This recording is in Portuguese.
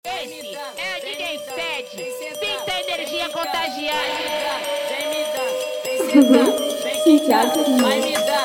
Esse é o DJ Fed, pinta energia contagiante. Vem me dar, vem sentar, vem quicar, vai me dar.